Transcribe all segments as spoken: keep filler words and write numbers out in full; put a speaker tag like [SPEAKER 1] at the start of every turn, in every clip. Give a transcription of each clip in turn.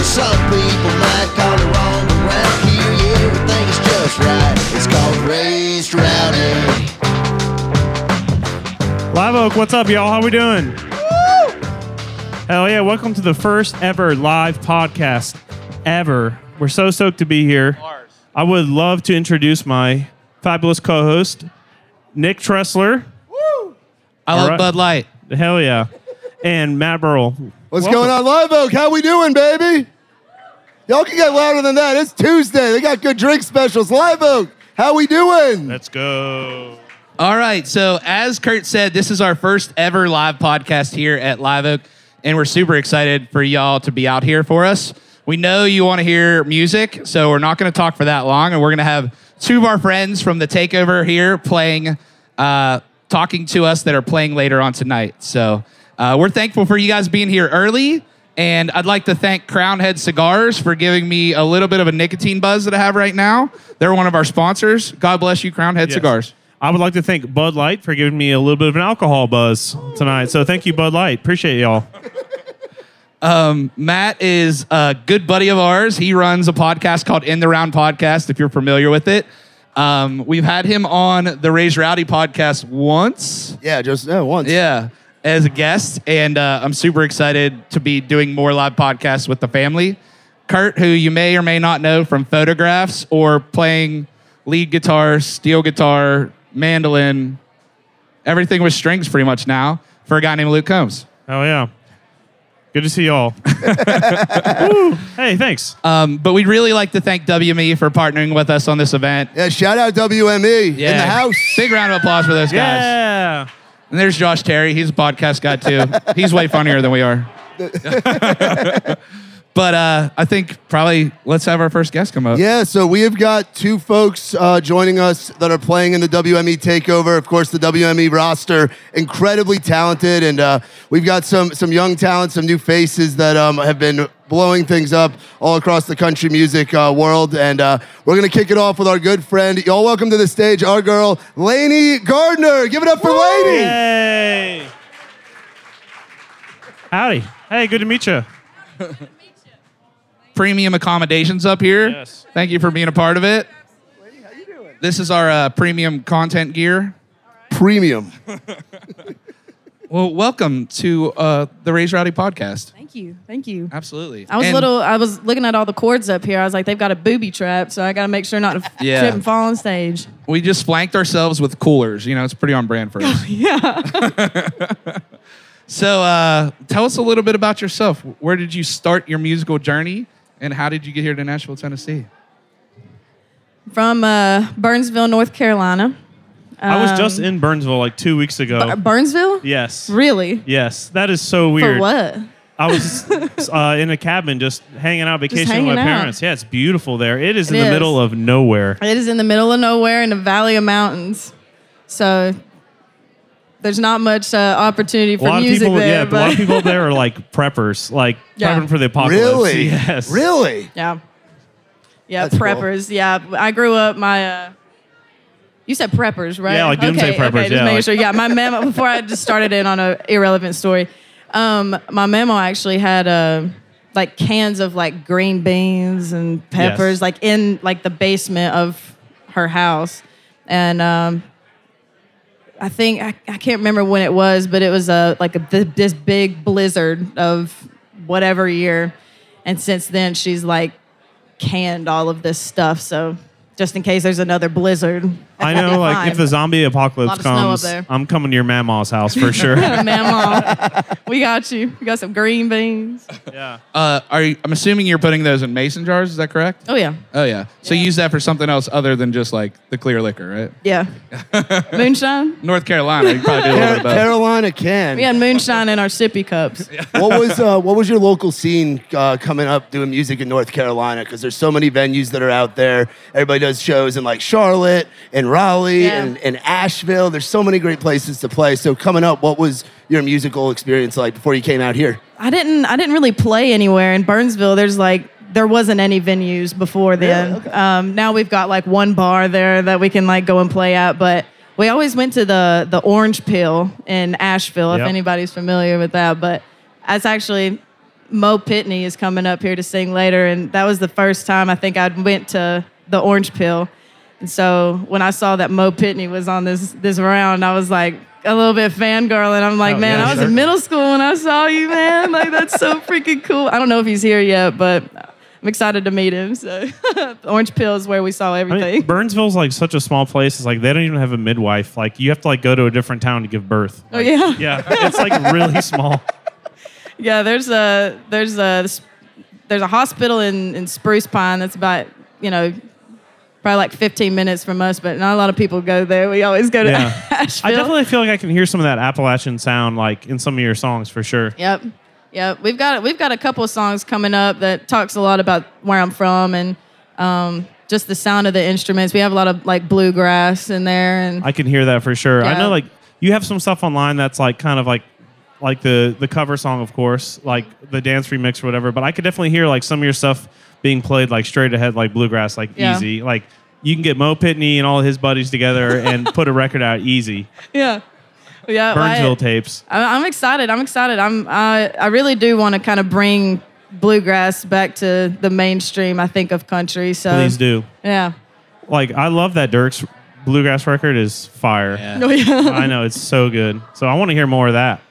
[SPEAKER 1] Some people might call it wrong, but around here, yeah, everything is just right. It's called Raised Rowdy.
[SPEAKER 2] Live Oak, what's up, y'all? How we doing? Woo! Hell yeah, welcome to the first ever live podcast ever. We're so stoked to be here. Ours. I would love to introduce my fabulous co-host, Nick Tressler.
[SPEAKER 3] Woo! I love
[SPEAKER 2] right.
[SPEAKER 3] Bud Light.
[SPEAKER 2] Hell yeah. And Matt Burrell.
[SPEAKER 4] What's
[SPEAKER 2] Welcome.
[SPEAKER 4] going on, Live Oak? How we doing, baby? Y'all can get louder than that. It's Tuesday. They got good drink specials. Live Oak, how we doing?
[SPEAKER 2] Let's go.
[SPEAKER 3] All right, so as Kurt said, this is our first ever live podcast here at Live Oak, and we're super excited for y'all to be out here for us. We know you want to hear music, so we're not going to talk for that long, and we're going to have two of our friends from the Takeover here playing, uh, talking to us that are playing later on tonight. So uh, we're thankful for you guys being here early. And I'd like to thank Crown Head Cigars for giving me a little bit of a nicotine buzz that I have right now. They're one of our sponsors. God bless you, Crown Head
[SPEAKER 2] Yes.
[SPEAKER 3] Cigars.
[SPEAKER 2] I would like to thank Bud Light for giving me a little bit of an alcohol buzz tonight. So thank you, Bud Light. Appreciate y'all.
[SPEAKER 3] Um, Matt is a good buddy of ours. He runs a podcast called In the Round Podcast, if you're familiar with it. Um, we've had him on the Raised Rowdy podcast once.
[SPEAKER 4] Yeah, just yeah, once.
[SPEAKER 3] Yeah, as a guest, and uh, I'm super excited to be doing more live podcasts with the family. Kurt, who you may or may not know from photographs or playing lead guitar, steel guitar, mandolin, everything with strings pretty much now for a guy named Luke Combs.
[SPEAKER 2] Oh, yeah. Good to see y'all. Woo. Hey, thanks.
[SPEAKER 3] Um, but we'd really like to thank W M E for partnering with us on this event.
[SPEAKER 4] Yeah, shout out W M E in the house.
[SPEAKER 3] Big round of applause for those guys.
[SPEAKER 2] Yeah.
[SPEAKER 3] And there's Josh Terry. He's a podcast guy, too. He's way funnier than we are. But uh, I think probably let's have our first guest come up.
[SPEAKER 4] Yeah, so we have got two folks uh, joining us that are playing in the W M E Takeover. Of course, the W M E roster, incredibly talented, and uh, we've got some some young talent, some new faces that um, have been blowing things up all across the country music uh, world. And uh, we're going to kick it off with our good friend. Y'all welcome to the stage our girl, Lainey Gardner. Give it up for Lainey.
[SPEAKER 2] Yay. Howdy. Hey, good to meet you.
[SPEAKER 3] Premium accommodations up here.
[SPEAKER 2] Yes.
[SPEAKER 3] Thank you for being a part of it.
[SPEAKER 4] Lady, how you doing?
[SPEAKER 3] This is our uh, premium content gear.
[SPEAKER 4] Premium.
[SPEAKER 3] Well, welcome to uh, the Raised Rowdy podcast.
[SPEAKER 5] Thank you. Thank you.
[SPEAKER 3] Absolutely.
[SPEAKER 5] I was
[SPEAKER 3] And
[SPEAKER 5] little. I was looking at all the cords up here. I was like, they've got a booby trap, so I got to make sure not to f-
[SPEAKER 3] Yeah.
[SPEAKER 5] trip and fall on stage.
[SPEAKER 3] We just flanked ourselves with coolers. You know, it's pretty on brand for us.
[SPEAKER 5] Yeah.
[SPEAKER 3] So uh, tell us a little bit about yourself. Where did you start your musical journey, and how did you get here to Nashville, Tennessee?
[SPEAKER 5] From uh, Burnsville, North Carolina.
[SPEAKER 2] I was just
[SPEAKER 5] Um,
[SPEAKER 2] in Burnsville like two weeks ago.
[SPEAKER 5] Bur- Burnsville?
[SPEAKER 2] Yes.
[SPEAKER 5] Really?
[SPEAKER 2] Yes. That is so weird.
[SPEAKER 5] For what?
[SPEAKER 2] I was uh, in a cabin just hanging out, vacationing with
[SPEAKER 5] hanging
[SPEAKER 2] my
[SPEAKER 5] out.
[SPEAKER 2] parents. Yeah, it's beautiful there. It is
[SPEAKER 5] It
[SPEAKER 2] in the
[SPEAKER 5] is.
[SPEAKER 2] middle of nowhere.
[SPEAKER 5] It is in the middle of nowhere in the valley of mountains. So there's not much uh, opportunity
[SPEAKER 2] A
[SPEAKER 5] for
[SPEAKER 2] lot of
[SPEAKER 5] music
[SPEAKER 2] people,
[SPEAKER 5] there.
[SPEAKER 2] yeah,
[SPEAKER 5] but
[SPEAKER 2] a lot of people there are like preppers, like
[SPEAKER 5] Yeah.
[SPEAKER 2] prepping for the apocalypse.
[SPEAKER 4] Really?
[SPEAKER 2] Yes.
[SPEAKER 4] Really?
[SPEAKER 5] Yeah. Yeah,
[SPEAKER 4] That's cool.
[SPEAKER 5] preppers. Yeah, I grew up. My, uh, you said preppers, right?
[SPEAKER 2] Yeah, like doomsday
[SPEAKER 5] okay,
[SPEAKER 2] preppers,
[SPEAKER 5] Okay, just
[SPEAKER 2] yeah,
[SPEAKER 5] making
[SPEAKER 2] like-
[SPEAKER 5] sure. Yeah, my memo. Before I just started in on an irrelevant story, um, my memo actually had uh, like cans of like green beans and peppers,
[SPEAKER 2] Yes.
[SPEAKER 5] like in like the basement of her house, and um, I think I, I can't remember when it was, but it was a like a th- this big blizzard of whatever year, and since then she's like canned all of this stuff. So just in case there's another blizzard,
[SPEAKER 2] I know, like
[SPEAKER 5] fine.
[SPEAKER 2] if the zombie
[SPEAKER 5] A
[SPEAKER 2] apocalypse
[SPEAKER 5] lot of snow up
[SPEAKER 2] comes,
[SPEAKER 5] there.
[SPEAKER 2] I'm coming to your mama's house for sure.
[SPEAKER 5] Mama, we got you. We got some green beans.
[SPEAKER 2] Yeah.
[SPEAKER 3] Uh, are you, I'm assuming you're putting those in mason jars. Is that correct?
[SPEAKER 5] Oh yeah,
[SPEAKER 3] Oh yeah. So you use that for something else other than just like the clear liquor, right?
[SPEAKER 5] yeah. Moonshine.
[SPEAKER 3] North Carolina, you probably do a little
[SPEAKER 4] Car-
[SPEAKER 3] bit of both.
[SPEAKER 4] Carolina can.
[SPEAKER 5] We had moonshine in our sippy cups.
[SPEAKER 4] What was uh, what was your local scene uh, coming up doing music in North Carolina? Because there's so many venues that are out there. Everybody does shows in like Charlotte and Raleigh
[SPEAKER 5] Yeah.
[SPEAKER 4] and, and Asheville. There's so many great places to play. So coming up, what was your musical experience like before you came out here?
[SPEAKER 5] I didn't. I didn't really play anywhere in Burnsville. There's like there wasn't any venues before then.
[SPEAKER 4] Really? Okay.
[SPEAKER 5] Um, now we've got like one bar there that we can like go and play at, but. We always went to the the Orange Peel in Asheville,
[SPEAKER 2] Yep.
[SPEAKER 5] if anybody's familiar with that. But that's actually Mo Pitney is coming up here to sing later, and that was the first time I think I went to the Orange Pill. And so when I saw that Mo Pitney was on this this round, I was like a little bit fangirling. I'm like,
[SPEAKER 2] Oh,
[SPEAKER 5] man,
[SPEAKER 2] yeah,
[SPEAKER 5] I was
[SPEAKER 2] sure.
[SPEAKER 5] in middle school when I saw you, man. Like, that's so freaking cool. I don't know if he's here yet, but I'm excited to meet him. So Orange Pill is where we saw
[SPEAKER 2] I
[SPEAKER 5] everything.
[SPEAKER 2] mean, Burnsville's like such a small place. It's like they don't even have a midwife. Like you have to like go to a different town to give birth.
[SPEAKER 5] oh, yeah?
[SPEAKER 2] Yeah, it's like really small.
[SPEAKER 5] Yeah, there's a there's a there's a hospital in, in Spruce Pine that's about, you know, probably like fifteen minutes from us, but not a lot of people go there. We always go to
[SPEAKER 2] Yeah.
[SPEAKER 5] Asheville.
[SPEAKER 2] I definitely feel like I can hear some of that Appalachian sound like in some of your songs for sure.
[SPEAKER 5] Yep, yep. We've got we've got a couple of songs coming up that talks a lot about where I'm from and um, just the sound of the instruments. We have a lot of like bluegrass in there, and
[SPEAKER 2] I can hear that for sure. I
[SPEAKER 5] Yeah.
[SPEAKER 2] know like you have some stuff online that's like kind of like like the the cover song, of course, like the dance remix or whatever. But I could definitely hear like some of your stuff being played like straight ahead, like bluegrass, like
[SPEAKER 5] Yeah.
[SPEAKER 2] easy. Like you can get Mo Pitney and all his buddies together and put a record out easy.
[SPEAKER 5] yeah, yeah. well, I-
[SPEAKER 2] Burnsville tapes.
[SPEAKER 5] I- I'm excited. I'm excited. I'm. I I really do want to kind of bring bluegrass back to the mainstream. I think of country. So
[SPEAKER 2] Please do.
[SPEAKER 5] Yeah.
[SPEAKER 2] Like I love that Dirk's bluegrass record is fire.
[SPEAKER 3] Yeah.
[SPEAKER 5] Oh, yeah.
[SPEAKER 2] I know it's so good. So I want to hear more of that.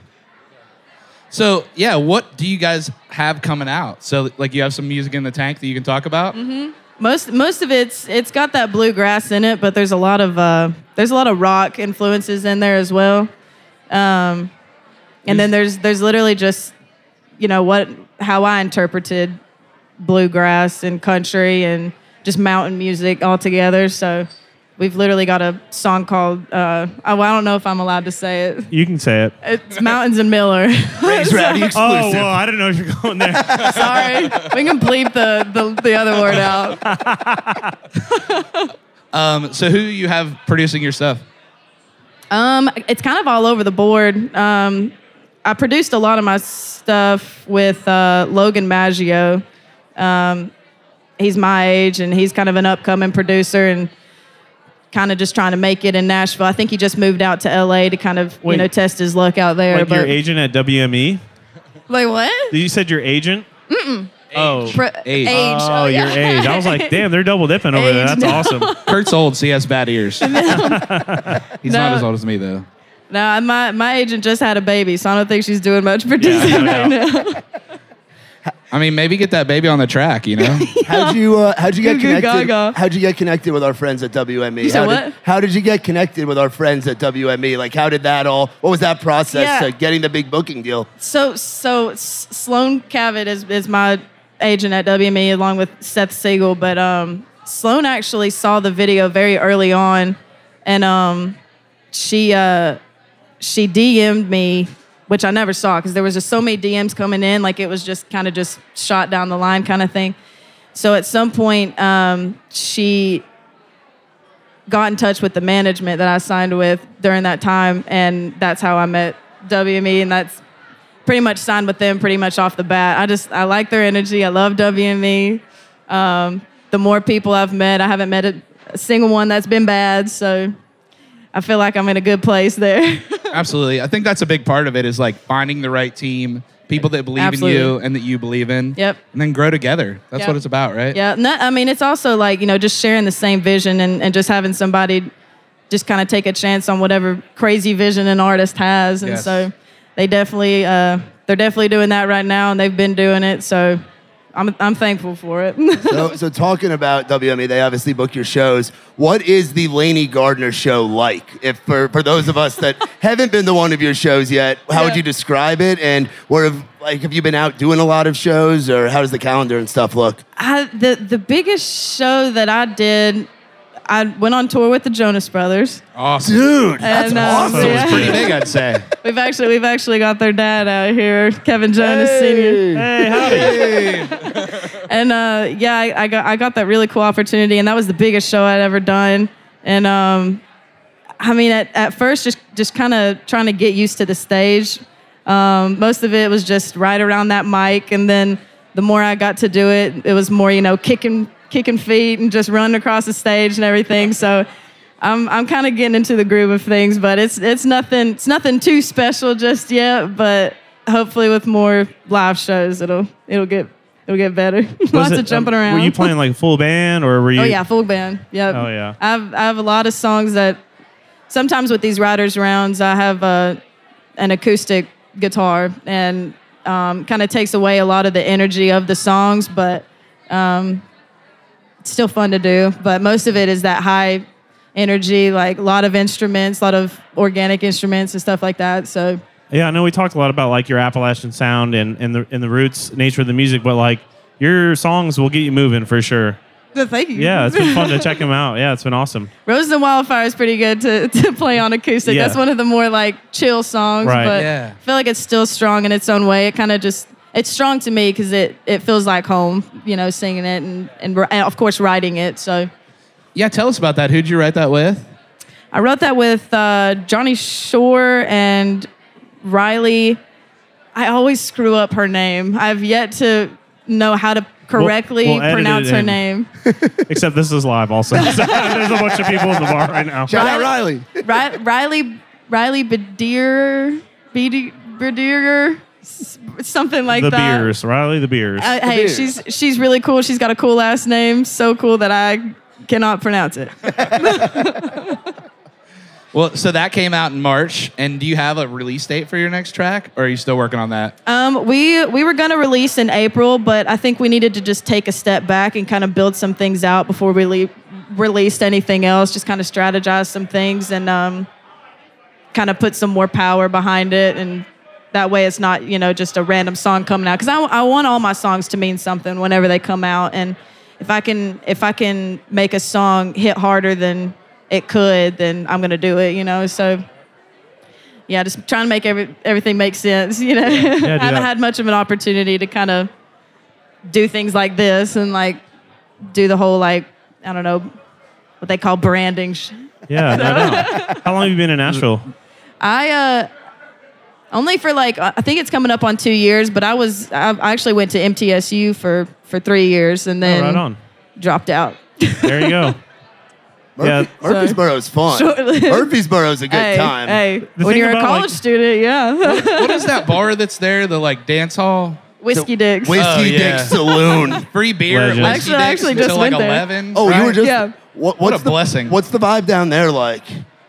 [SPEAKER 3] So yeah, what do you guys have coming out? So like you have some music in the tank that you can talk about?
[SPEAKER 5] Mm-hmm. Most most of it's it's got that bluegrass in it, but there's a lot of uh, there's a lot of rock influences in there as well. Um, and then there's there's literally just, you know, what how I interpreted bluegrass and country and just mountain music all together. So we've literally got a song called uh, oh, well, I don't know if I'm allowed to say it.
[SPEAKER 2] You can say it.
[SPEAKER 5] It's Mountains and Miller.
[SPEAKER 4] Raise Rowdy exclusive.
[SPEAKER 2] Oh well, I didn't know you were going there.
[SPEAKER 5] Sorry, we can bleep the, the the other word out.
[SPEAKER 3] Um, so who you have producing your stuff?
[SPEAKER 5] Um, it's kind of all over the board. Um, I produced a lot of my stuff with uh, Logan Maggio. Um, he's my age, and he's kind of an upcoming producer, and kind of just trying to make it in Nashville. I think he just moved out to L A to kind of
[SPEAKER 2] Wait.
[SPEAKER 5] you know test his luck out there.
[SPEAKER 2] Like
[SPEAKER 5] but
[SPEAKER 2] your agent at W M E?
[SPEAKER 5] like what?
[SPEAKER 2] You said your agent? Mm-mm. Oh.
[SPEAKER 5] Pro-
[SPEAKER 3] Age.
[SPEAKER 5] age.
[SPEAKER 2] Oh, your
[SPEAKER 5] yeah.
[SPEAKER 2] age. I was like, damn, they're double dipping over there.
[SPEAKER 5] Age,
[SPEAKER 2] That's
[SPEAKER 5] no.
[SPEAKER 2] awesome.
[SPEAKER 3] Kurt's old, so he has bad ears. He's not
[SPEAKER 5] No.
[SPEAKER 3] as old as me though.
[SPEAKER 5] No, my my agent just had a baby, so I don't think she's doing much producing
[SPEAKER 2] no
[SPEAKER 5] right
[SPEAKER 2] doubt.
[SPEAKER 5] now.
[SPEAKER 3] I mean, maybe get that baby on the track, you know?
[SPEAKER 4] How'd you uh, how'd you get
[SPEAKER 5] Goo goo
[SPEAKER 4] connected?
[SPEAKER 5] gaga.
[SPEAKER 4] How'd you get connected with our friends at W M E?
[SPEAKER 5] You said
[SPEAKER 4] how
[SPEAKER 5] what?
[SPEAKER 4] Did, how did you get connected with our friends at W M E? Like, how did that all? What was that process
[SPEAKER 5] Yeah.
[SPEAKER 4] to getting the big booking deal?
[SPEAKER 5] So, so S- Sloan Cavett is, is my agent at W M E along with Seth Siegel. But um, Sloan actually saw the video very early on, and um, she uh, she D M'd me, which I never saw because there was just so many D Ms coming in, like it was just kind of just shot down the line kind of thing. So at some point, um, she got in touch with the management that I signed with during that time, and that's how I met W M E, and that's pretty much signed with them pretty much off the bat. I just, I like their energy. I love W M E. Um, the more people I've met, I haven't met a, a single one that's been bad, so I feel like I'm in a good place there.
[SPEAKER 3] Absolutely. I think that's a big part of it is like finding the right team, people that believe in you
[SPEAKER 5] Absolutely.
[SPEAKER 3] and that you believe in.
[SPEAKER 5] Yep.
[SPEAKER 3] And then grow together. That's
[SPEAKER 5] Yep.
[SPEAKER 3] what it's about, right?
[SPEAKER 5] Yeah, no, I mean, it's also like, you know, just sharing the same vision and, and just having somebody just kind of take a chance on whatever crazy vision an artist has. And
[SPEAKER 3] Yes.
[SPEAKER 5] so they definitely, uh, they're definitely doing that right now, and they've been doing it. So I'm, I'm thankful for it.
[SPEAKER 4] So, so talking about W M E, they obviously book your shows. What is the Lainey Gardner show like? If for, for those of us that haven't been to one of your shows yet, how would
[SPEAKER 5] Yeah.
[SPEAKER 4] you describe it? And where have like have you been out doing a lot of shows, or how does the calendar and stuff look?
[SPEAKER 5] I, the, the biggest show that I did, I went on tour with the Jonas Brothers.
[SPEAKER 3] Awesome.
[SPEAKER 4] Dude, that's
[SPEAKER 5] And, um,
[SPEAKER 4] awesome.
[SPEAKER 3] So
[SPEAKER 5] yeah.
[SPEAKER 3] it's pretty big, I'd say.
[SPEAKER 5] We've actually we've actually got their dad out here, Kevin Jonas Senior
[SPEAKER 2] Hey, howdy.
[SPEAKER 5] And uh, yeah, I, I got I got that really cool opportunity, and that was the biggest show I'd ever done. And um, I mean, at, at first, just just kind of trying to get used to the stage. Um, most of it was just right around that mic, and then the more I got to do it, it was more, you know, kicking kicking feet and just running across the stage and everything. So I'm I'm kind of getting into the groove of things, but it's it's nothing it's nothing too special just yet. But hopefully with more live shows, it'll it'll get it'll get better.
[SPEAKER 2] Was
[SPEAKER 5] Lots
[SPEAKER 2] it,
[SPEAKER 5] of jumping
[SPEAKER 2] um,
[SPEAKER 5] around.
[SPEAKER 2] Were you playing like full band or were you?
[SPEAKER 5] Oh yeah, full band. Yep.
[SPEAKER 2] Oh, yeah.
[SPEAKER 5] I have I have a lot of songs that sometimes with these writers rounds, I have uh, an acoustic guitar and um, kind of takes away a lot of the energy of the songs, but um, it's still fun to do. But most of it is that high energy, like a lot of instruments, a lot of organic instruments and stuff like that. So
[SPEAKER 2] Yeah, I know we talked a lot about like your Appalachian sound and, and the and the roots nature of the music, but like your songs will get you moving for sure.
[SPEAKER 5] thank you.
[SPEAKER 2] Yeah, it's been fun to check them out. Yeah, it's been awesome.
[SPEAKER 5] Roses and Wildfire is pretty good to, to play on acoustic.
[SPEAKER 2] Yeah.
[SPEAKER 5] That's one of the more like chill songs,
[SPEAKER 2] Right.
[SPEAKER 5] but
[SPEAKER 3] Yeah.
[SPEAKER 5] I feel like it's still strong in its own way. It kind of just, it's strong to me because it, it feels like home, you know, singing it and, and, and of course writing it. So
[SPEAKER 3] Yeah, tell us about that. Who'd you write that with?
[SPEAKER 5] I wrote that with uh, Johnny Shore and Riley. I always screw up her name. I've yet to know how to correctly
[SPEAKER 2] we'll edit
[SPEAKER 5] pronounce
[SPEAKER 2] it
[SPEAKER 5] her
[SPEAKER 2] in.
[SPEAKER 5] name.
[SPEAKER 2] Except this is live also. So there's a bunch of people in the bar right now.
[SPEAKER 4] Shout out Riley.
[SPEAKER 5] Ri- Riley Riley Bedir Bedir Bedir s- something like
[SPEAKER 2] The
[SPEAKER 5] that.
[SPEAKER 2] beers, Riley the beers.
[SPEAKER 5] Uh, hey,
[SPEAKER 4] Beers.
[SPEAKER 5] she's she's really cool. She's got a cool last name, so cool that I cannot pronounce it.
[SPEAKER 3] Well, so that came out in March, and do you have a release date for your next track, or are you still working on that?
[SPEAKER 5] Um, we we were gonna release in April, but I think we needed to just take a step back and kind of build some things out before we le- released anything else. Just kind of strategize some things and um, kind of put some more power behind it, and that way it's not you know just a random song coming out. Because I, I want all my songs to mean something whenever they come out, and if I can if I can make a song hit harder than it could, then I'm gonna do it. You know, so. Yeah, just trying to make every, everything make sense, you know.
[SPEAKER 2] do
[SPEAKER 5] I haven't
[SPEAKER 2] that.
[SPEAKER 5] had much of an opportunity to kind of do things like this and like do the whole like I don't know what they call branding. sh-
[SPEAKER 2] Yeah, no doubt. How long have you been in Nashville?
[SPEAKER 5] I uh only for like I think it's coming up on two years, but I was I I actually went to M T S U for for three years and
[SPEAKER 2] Oh,
[SPEAKER 5] then
[SPEAKER 2] right on.
[SPEAKER 5] dropped out.
[SPEAKER 2] There you go. Yeah.
[SPEAKER 4] Murphy, Murfreesboro's fun.
[SPEAKER 5] Short-lived.
[SPEAKER 4] Murfreesboro's a good
[SPEAKER 5] hey,
[SPEAKER 4] time.
[SPEAKER 5] hey,
[SPEAKER 2] The
[SPEAKER 5] when
[SPEAKER 2] thing
[SPEAKER 5] you're a
[SPEAKER 2] about,
[SPEAKER 5] college
[SPEAKER 2] like-
[SPEAKER 5] student, yeah,
[SPEAKER 3] What is that bar that's there, the like dance hall?
[SPEAKER 5] whiskey dicks.
[SPEAKER 4] Whiskey
[SPEAKER 3] Oh, yeah.
[SPEAKER 4] Dick Saloon.
[SPEAKER 3] Free beer
[SPEAKER 2] Legend.
[SPEAKER 3] at
[SPEAKER 5] Actually-
[SPEAKER 3] Whiskey
[SPEAKER 5] I
[SPEAKER 3] Dicks
[SPEAKER 5] actually
[SPEAKER 3] until
[SPEAKER 5] just
[SPEAKER 3] like
[SPEAKER 5] went there.
[SPEAKER 3] eleven.
[SPEAKER 4] Oh, you were
[SPEAKER 3] right?
[SPEAKER 4] just
[SPEAKER 5] Yeah.
[SPEAKER 4] What,
[SPEAKER 3] What
[SPEAKER 4] what's
[SPEAKER 3] a
[SPEAKER 4] the,
[SPEAKER 3] blessing.
[SPEAKER 4] What's the vibe down there like?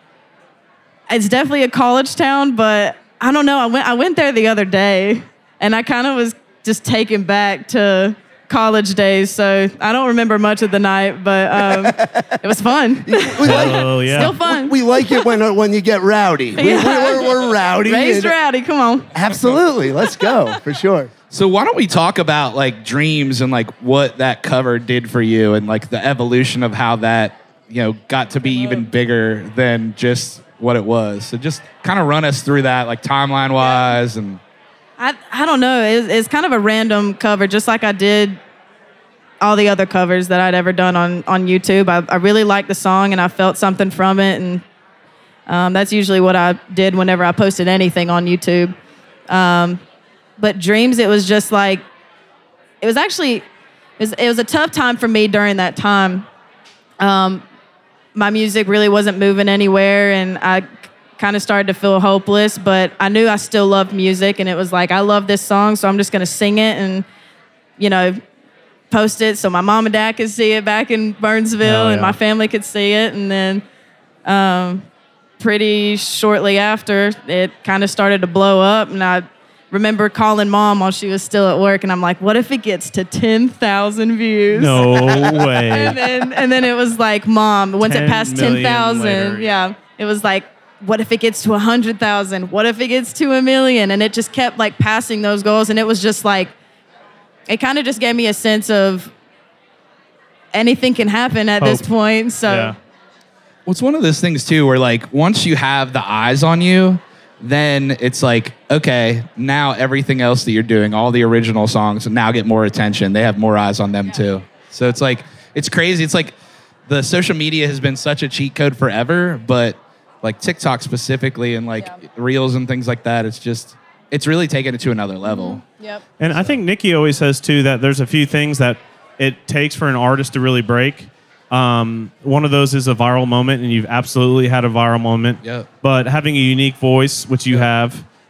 [SPEAKER 5] It's definitely a college town, but I don't know. I went I went there the other day, and I kind of was just taken back to college days. So I don't remember much of the night, but um, it was fun.
[SPEAKER 4] We like,
[SPEAKER 2] Oh, yeah.
[SPEAKER 5] Still fun.
[SPEAKER 4] we like it when when you get rowdy. We,
[SPEAKER 5] Yeah.
[SPEAKER 4] we're, we're, we're rowdy.
[SPEAKER 5] Raised
[SPEAKER 4] and-
[SPEAKER 5] rowdy. Come on.
[SPEAKER 4] Absolutely. Let's go for sure.
[SPEAKER 3] So why don't we talk about like dreams and like what that cover did for you and like the evolution of how that you know got to be even bigger than just what it was. So just kind of run us through that like timeline wise and
[SPEAKER 5] I I don't know. It's, it's kind of a random cover, just like I did all the other covers that I'd ever done on on YouTube. I, I really liked the song, and I felt something from it, and um, that's usually what I did whenever I posted anything on YouTube. Um, but Dreams, it was just like it was actually it was, it was a tough time for me during that time. Um, my music really wasn't moving anywhere, and I kind of started to feel hopeless, but I knew I still loved music, and it was like, I love this song, so I'm just going to sing it and, you know, post it so my mom and dad could see it back in Burnsville
[SPEAKER 2] Oh,
[SPEAKER 5] and
[SPEAKER 2] yeah.
[SPEAKER 5] my family could see it. And then um, pretty shortly after, it kind of started to blow up, and I remember calling mom while she was still at work, and I'm like, what if it gets to ten thousand views?
[SPEAKER 2] No
[SPEAKER 5] And
[SPEAKER 2] way.
[SPEAKER 5] then, and then it was like, Mom, once it
[SPEAKER 2] ten
[SPEAKER 5] passed
[SPEAKER 2] million
[SPEAKER 5] ten thousand,
[SPEAKER 2] later.
[SPEAKER 5] yeah, it was like, what if it gets to one hundred thousand? What if it gets to a million? And it just kept like passing those goals. And it was just like, it kind of just gave me a sense of anything can happen at this
[SPEAKER 2] Hope.
[SPEAKER 5] point. So
[SPEAKER 2] Yeah.
[SPEAKER 3] well, it's one of those things too where like once you have the eyes on you, then it's like, okay, now everything else that you're doing, all the original songs now get more attention. They have more eyes on them too. So it's like, it's crazy. It's like the social media has been such a cheat code forever, but like TikTok specifically and like
[SPEAKER 5] Yeah.
[SPEAKER 3] reels and things like that, it's just, it's really taken it to another level.
[SPEAKER 5] Yep.
[SPEAKER 2] And I think Nikki always says too that there's a few things that it takes for an artist to really break. Um, one of those is a viral moment, and you've absolutely had a viral moment.
[SPEAKER 3] Yep.
[SPEAKER 2] But having a unique voice, which you
[SPEAKER 3] Yep.
[SPEAKER 2] have,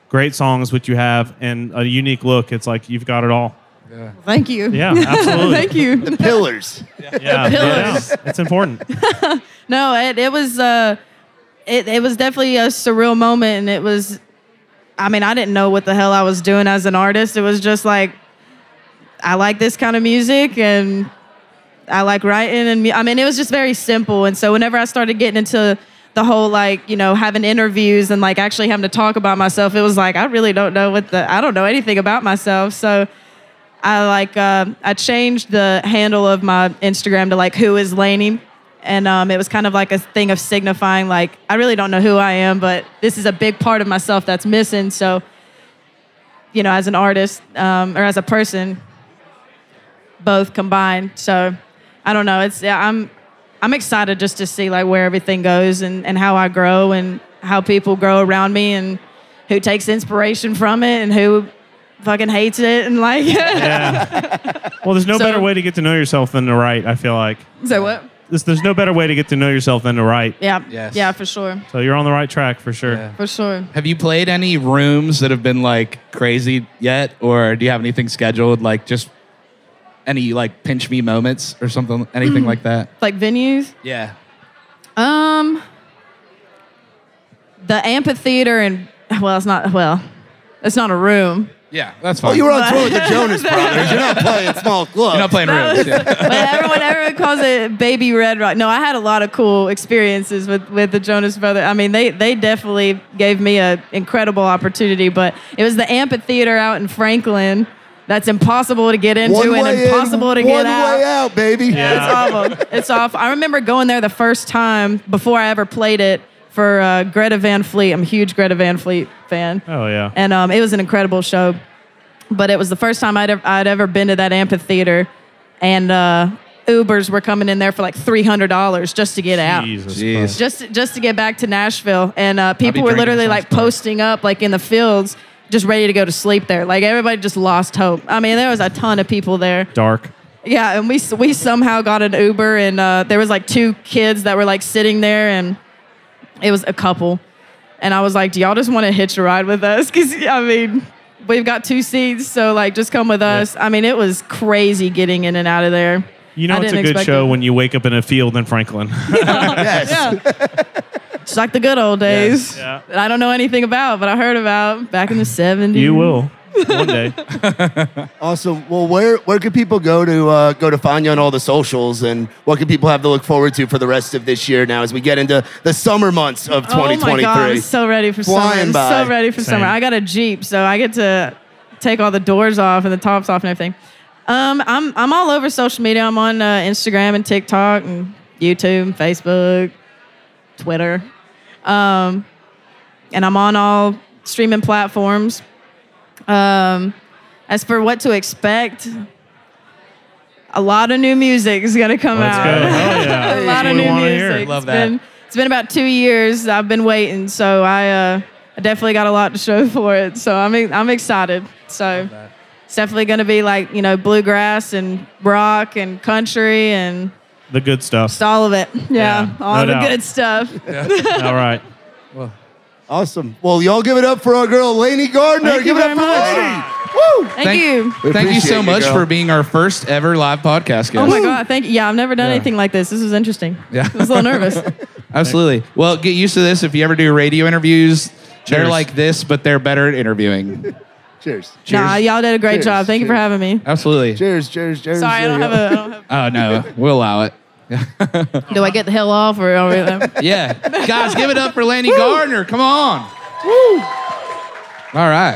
[SPEAKER 2] great songs, which you have, and a unique look. It's like you've got it all.
[SPEAKER 5] Thank you.
[SPEAKER 2] Yeah, absolutely.
[SPEAKER 5] Thank you.
[SPEAKER 4] Pillars.
[SPEAKER 2] Yeah, no
[SPEAKER 5] pillars.
[SPEAKER 2] doubt. It's important.
[SPEAKER 5] No, it, it was uh, it, it was definitely a surreal moment, and it was, I mean, I didn't know what the hell I was doing as an artist. It was just like, I like this kind of music, and I like writing, and mu- I mean, it was just very simple. And so whenever I started getting into the whole, like, you know, having interviews and like actually having to talk about myself, it was like, I really don't know what the, I don't know anything about myself. So I like, uh, I changed the handle of my Instagram to like, Who is Lainey? And um, it was kind of like a thing of signifying, like, I really don't know who I am, but this is a big part of myself that's missing. So, you know, as an artist um, or as a person, both combined. So I don't know. It's, yeah, I'm, I'm excited just to see like where everything goes and, and how I grow and how people grow around me and who takes inspiration from it and who fucking hates it and like.
[SPEAKER 2] Yeah. Well, there's no
[SPEAKER 5] So-
[SPEAKER 2] better way to get to know yourself than to write, I feel like.
[SPEAKER 5] So what?
[SPEAKER 2] There's, there's no better way to get to know yourself than to write.
[SPEAKER 5] Yeah.
[SPEAKER 3] Yes.
[SPEAKER 5] Yeah, for sure.
[SPEAKER 2] So you're on the right track for sure.
[SPEAKER 3] Yeah.
[SPEAKER 5] For sure.
[SPEAKER 3] Have you played any rooms that have been like crazy yet, or do you have anything scheduled? Like just any like pinch me moments or something, anything like that?
[SPEAKER 5] Like venues?
[SPEAKER 3] Yeah.
[SPEAKER 5] Um, the amphitheater and, well, it's not, well, it's not a room.
[SPEAKER 3] Yeah, that's fine.
[SPEAKER 4] Oh, you were on tour with the Jonas Brothers. You're not playing small clubs.
[SPEAKER 3] You're not playing rooms. Yeah.
[SPEAKER 5] But everyone, everyone calls it Baby Red Rock. No, I had a lot of cool experiences with, with the Jonas Brothers. I mean, they they definitely gave me an incredible opportunity, but it was the amphitheater out in Franklin that's impossible to get into
[SPEAKER 4] One
[SPEAKER 5] and
[SPEAKER 4] way
[SPEAKER 5] impossible
[SPEAKER 4] in,
[SPEAKER 5] to get
[SPEAKER 4] one
[SPEAKER 5] out.
[SPEAKER 4] way out, baby.
[SPEAKER 2] Yeah.
[SPEAKER 5] It's awful. It's awful. I remember going there the first time before I ever played it for uh, Greta Van Fleet. I'm a huge Greta Van Fleet fan.
[SPEAKER 2] Oh, yeah.
[SPEAKER 5] And um, it was an incredible show. But it was the first time I'd ever, I'd ever been to that amphitheater. And uh, Ubers were coming in there for like three hundred dollars just to get out.
[SPEAKER 2] Jesus
[SPEAKER 3] Jeez.
[SPEAKER 2] Christ.
[SPEAKER 5] Just, just to get back to Nashville. And uh, people were
[SPEAKER 3] drinking
[SPEAKER 5] literally
[SPEAKER 3] some
[SPEAKER 5] like
[SPEAKER 3] Sprite.
[SPEAKER 5] posting up like in the fields, just ready to go to sleep there. Like everybody just lost hope. I mean, there was a ton of people there.
[SPEAKER 2] Dark.
[SPEAKER 5] Yeah, and we we somehow got an Uber, and uh, there was like two kids that were like sitting there, and it was a couple. And I was like, do y'all just want to hitch a ride with us? Because, I mean, we've got two seats, so like just come with us. I mean, it was crazy getting in and out of there.
[SPEAKER 2] You know
[SPEAKER 5] I
[SPEAKER 2] it's a
[SPEAKER 5] didn't
[SPEAKER 2] good
[SPEAKER 5] expect
[SPEAKER 2] show
[SPEAKER 5] it.
[SPEAKER 2] when you wake up in a field in Franklin.
[SPEAKER 4] Yes.
[SPEAKER 5] Yeah. It's like the good old days
[SPEAKER 2] Yeah.
[SPEAKER 5] that I don't know anything about, but I heard about back in the seventies.
[SPEAKER 2] You will one day.
[SPEAKER 4] Awesome. Well, where where can people go to uh, go to find you on all the socials, and what can people have to look forward to for the rest of this year now as we get into the summer months of twenty
[SPEAKER 5] Oh my God, I'm
[SPEAKER 4] twenty-three?
[SPEAKER 5] so ready for
[SPEAKER 4] Flying
[SPEAKER 5] summer. I'm
[SPEAKER 4] by.
[SPEAKER 5] so ready for
[SPEAKER 2] Same.
[SPEAKER 5] summer. I got a Jeep, so I get to take all the doors off and the tops off and everything. Um, I'm I'm all over social media. I'm on uh, Instagram and TikTok and YouTube, Facebook, Twitter, um, and I'm on all streaming platforms. Um, as for what to expect, a lot of new music is gonna come
[SPEAKER 2] Let's
[SPEAKER 5] out.
[SPEAKER 2] go. Hell yeah.
[SPEAKER 5] a
[SPEAKER 2] That's
[SPEAKER 5] lot
[SPEAKER 2] what
[SPEAKER 5] of
[SPEAKER 2] we
[SPEAKER 5] new
[SPEAKER 2] wanna
[SPEAKER 5] music.
[SPEAKER 2] hear.
[SPEAKER 3] Love
[SPEAKER 5] It's
[SPEAKER 3] that.
[SPEAKER 5] been it's been about two years. I've been waiting, so I uh, I definitely got a lot to show for it. So I'm I'm excited. So it's definitely gonna be like, you know, bluegrass and rock and country and
[SPEAKER 2] The good stuff.
[SPEAKER 5] just all of it. Yeah,
[SPEAKER 2] Yeah,
[SPEAKER 5] all
[SPEAKER 2] no
[SPEAKER 5] the
[SPEAKER 2] doubt.
[SPEAKER 5] good stuff.
[SPEAKER 2] All right.
[SPEAKER 4] Awesome. Well, y'all give it up for our girl, Lainey Gardner.
[SPEAKER 5] Thank
[SPEAKER 4] give
[SPEAKER 5] you
[SPEAKER 4] it up
[SPEAKER 5] very
[SPEAKER 4] for
[SPEAKER 5] much.
[SPEAKER 4] Lainey. Woo!
[SPEAKER 5] Thank,
[SPEAKER 3] Thank-
[SPEAKER 5] you.
[SPEAKER 4] We
[SPEAKER 3] Thank you
[SPEAKER 4] appreciate
[SPEAKER 3] so much
[SPEAKER 4] girl.
[SPEAKER 3] for being our first ever live podcast guest.
[SPEAKER 5] Oh my God, thank you. Yeah, I've never done
[SPEAKER 3] Yeah.
[SPEAKER 5] anything like this. This was interesting.
[SPEAKER 3] Yeah.
[SPEAKER 5] I was a little nervous.
[SPEAKER 3] Absolutely. Well, get used to this. If you ever do radio interviews, they're
[SPEAKER 2] Cheers.
[SPEAKER 3] like this, but they're better at interviewing.
[SPEAKER 4] Cheers.
[SPEAKER 5] Nah, y'all did a great
[SPEAKER 4] Cheers.
[SPEAKER 5] job. Thank you for
[SPEAKER 4] Cheers.
[SPEAKER 5] having me.
[SPEAKER 3] Absolutely.
[SPEAKER 4] Cheers, cheers, cheers.
[SPEAKER 5] Sorry, I don't have a. I don't have,
[SPEAKER 3] Oh, no. We'll allow it.
[SPEAKER 5] do I get the hell off or? or
[SPEAKER 3] Yeah. Guys, give it up for Lainey Gardner. Come on. Woo. All right.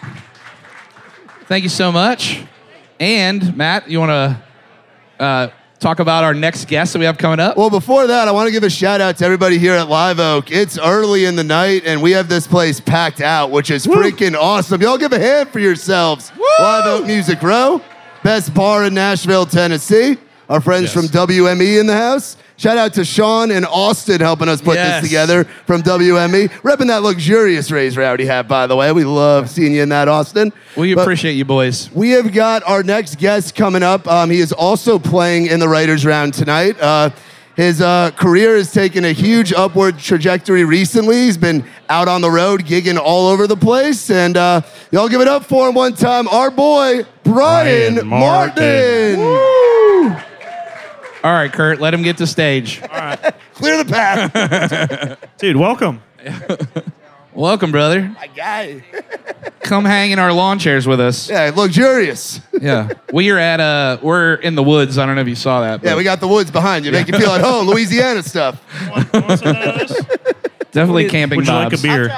[SPEAKER 3] Thank you so much. And, Matt, you want to uh, talk about our next guest that we have coming up?
[SPEAKER 4] Well, before that, I want to give a shout out to everybody here at Live Oak. It's early in the night, and we have this place packed out, which is freaking awesome. Y'all give a hand for yourselves. Live Oak Music Row, best bar in Nashville, Tennessee. Our friends
[SPEAKER 3] Yes.
[SPEAKER 4] from W M E in the house. Shout out to Sean and Austin helping us put
[SPEAKER 3] Yes.
[SPEAKER 4] this together from W M E. Repping that luxurious Razor Rowdy hat, by the way. We love seeing you in that, Austin.
[SPEAKER 3] We
[SPEAKER 4] But-
[SPEAKER 3] appreciate you, boys.
[SPEAKER 4] we have got our next guest coming up. Um, he is also playing in the Writers Round tonight. Uh, His uh, career has taken a huge upward trajectory recently. He's been out on the road, gigging all over the place. And uh, y'all give it up for him one time. Our boy, Brian,
[SPEAKER 2] Brian
[SPEAKER 4] Martin.
[SPEAKER 2] Martin.
[SPEAKER 4] Woo!
[SPEAKER 3] All right, Kurt, let him get to stage.
[SPEAKER 4] Clear the path.
[SPEAKER 2] Dude, welcome.
[SPEAKER 3] Welcome, brother.
[SPEAKER 4] My guy.
[SPEAKER 3] Come hang in our lawn chairs with us.
[SPEAKER 4] Yeah, luxurious.
[SPEAKER 3] Yeah. We are at, uh, we're in the woods. I don't know if you saw that.
[SPEAKER 4] Yeah,
[SPEAKER 3] but
[SPEAKER 4] we got the woods behind you. Make you feel at home. Louisiana stuff.
[SPEAKER 2] Want, want some of this?
[SPEAKER 3] definitely camping
[SPEAKER 2] Would you like a
[SPEAKER 3] vibes.
[SPEAKER 2] beer?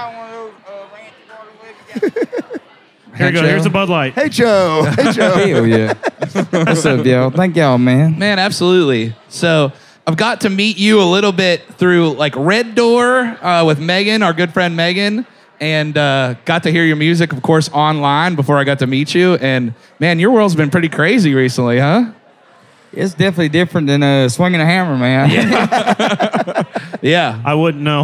[SPEAKER 2] Here you go. Here's a Bud Light.
[SPEAKER 4] Hey, Joe. Hey, Joe.
[SPEAKER 6] Hell yeah. What's up, y'all? Thank y'all, man.
[SPEAKER 3] Man, absolutely. So I've got to meet you a little bit through like Red Door uh, with Megan, our good friend Megan, and uh, got to hear your music, of course, online before I got to meet you. And man, your world's been pretty crazy recently, huh?
[SPEAKER 6] It's definitely different than uh, swinging a hammer, man.
[SPEAKER 3] Yeah.
[SPEAKER 2] I wouldn't know.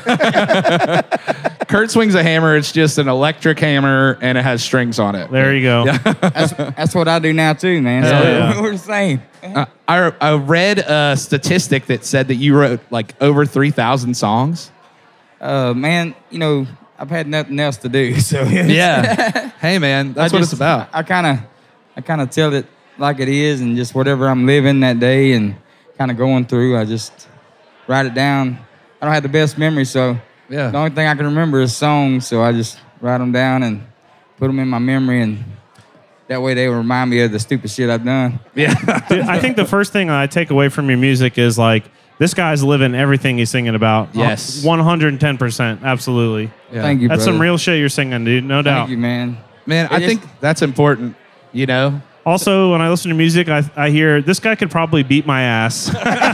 [SPEAKER 3] Kurt swings a hammer. It's just an electric hammer, and it has strings on it.
[SPEAKER 2] There you go.
[SPEAKER 6] That's, that's what I do now, too, man.
[SPEAKER 2] Hell
[SPEAKER 6] So
[SPEAKER 2] yeah.
[SPEAKER 6] we're the same.
[SPEAKER 3] Uh, I, I read a statistic that said that you wrote like over three thousand songs.
[SPEAKER 6] Uh, man, you know, I've had nothing else to do. So
[SPEAKER 3] Yeah. Hey, man, that's
[SPEAKER 6] I
[SPEAKER 3] what
[SPEAKER 6] just-
[SPEAKER 3] it's about.
[SPEAKER 6] I kind of I kind of tell it like it is, and just whatever I'm living that day and kind of going through, I just write it down. I don't have the best memory, so
[SPEAKER 3] Yeah.
[SPEAKER 6] the only thing I can remember is songs, so I just write them down and put them in my memory, and that way they remind me of the stupid shit I've done.
[SPEAKER 3] Yeah.
[SPEAKER 2] Dude, I think the first thing I take away from your music is like, this guy's living everything he's singing about.
[SPEAKER 3] Yes.
[SPEAKER 2] one hundred ten percent. Absolutely.
[SPEAKER 3] Yeah.
[SPEAKER 6] Thank you,
[SPEAKER 2] That's
[SPEAKER 6] brother.
[SPEAKER 2] some real shit you're singing, dude. No doubt.
[SPEAKER 6] Thank you, man.
[SPEAKER 3] Man, I
[SPEAKER 6] It is-
[SPEAKER 3] think that's important, you know?
[SPEAKER 2] Also, when I listen to music, I, I hear this guy could probably beat my ass.